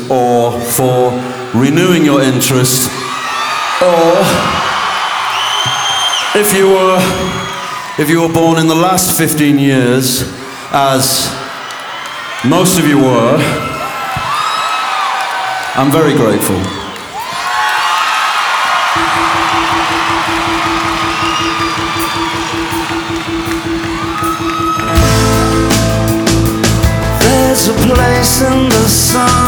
or for renewing your interest, or if you were born in the last 15 years, as most of you were, I'm very grateful. There's a place in the sun